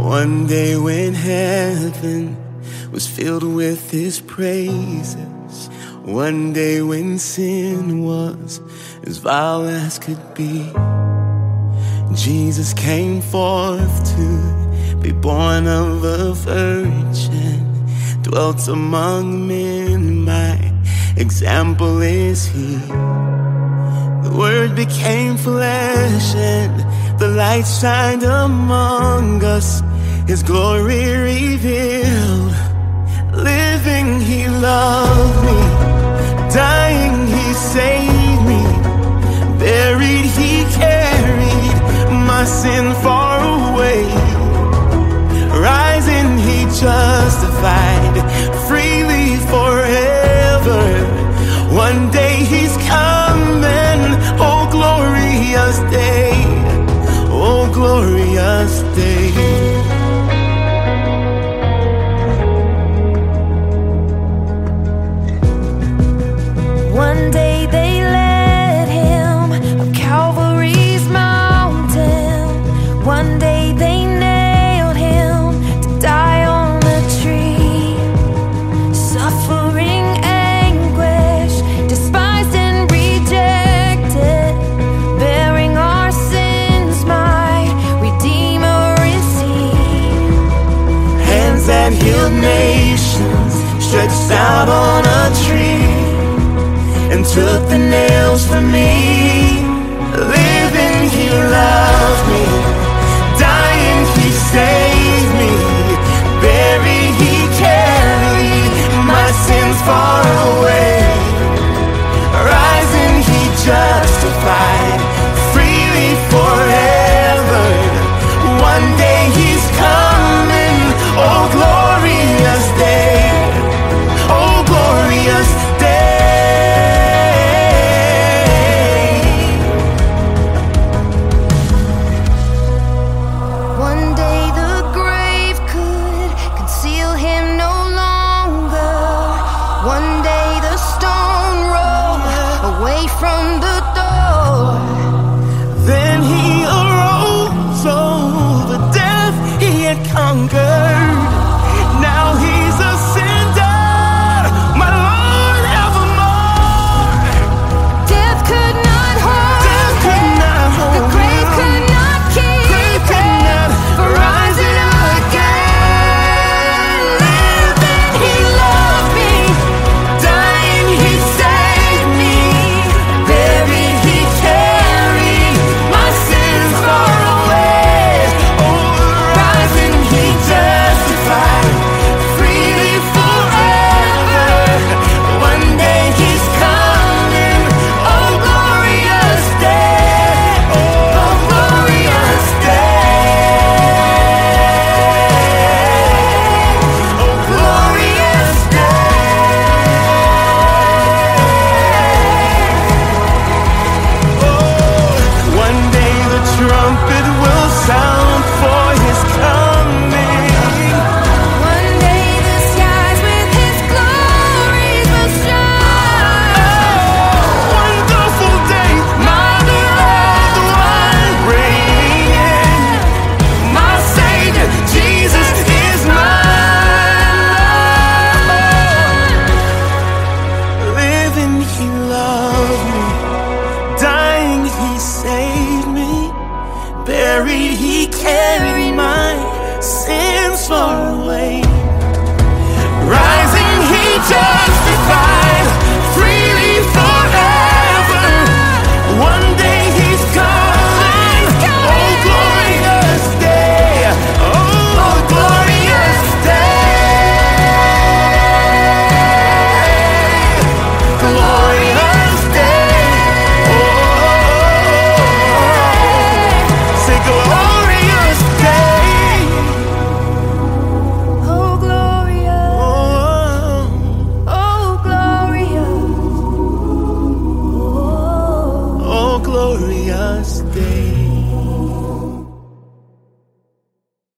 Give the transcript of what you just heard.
One day when heaven was filled with his praises, one day when sin was as vile as could be, Jesus came forth to be born of a virgin, dwelt among men, my example is he. The Word became flesh and the light shined among us, his glory revealed. Living he loved me, dying he saved me, buried he carried my sin far away, rising he justified freely forever. One day he's coming, oh glorious day, oh glorious day. One day they led him up Calvary's mountain. One day they nailed him to die on a tree. Suffering anguish, despised and rejected, bearing our sins, my Redeemer is he. Hands that healed nations stretched out on a tree and took the nails from me. Living he loved me, dying he saved me, buried he carried my sins far away, rising he justified freely forever. One day he's coming, oh glorious day, oh glorious day. One day the stone rolled away from the door. Then he arose over death he had conquered.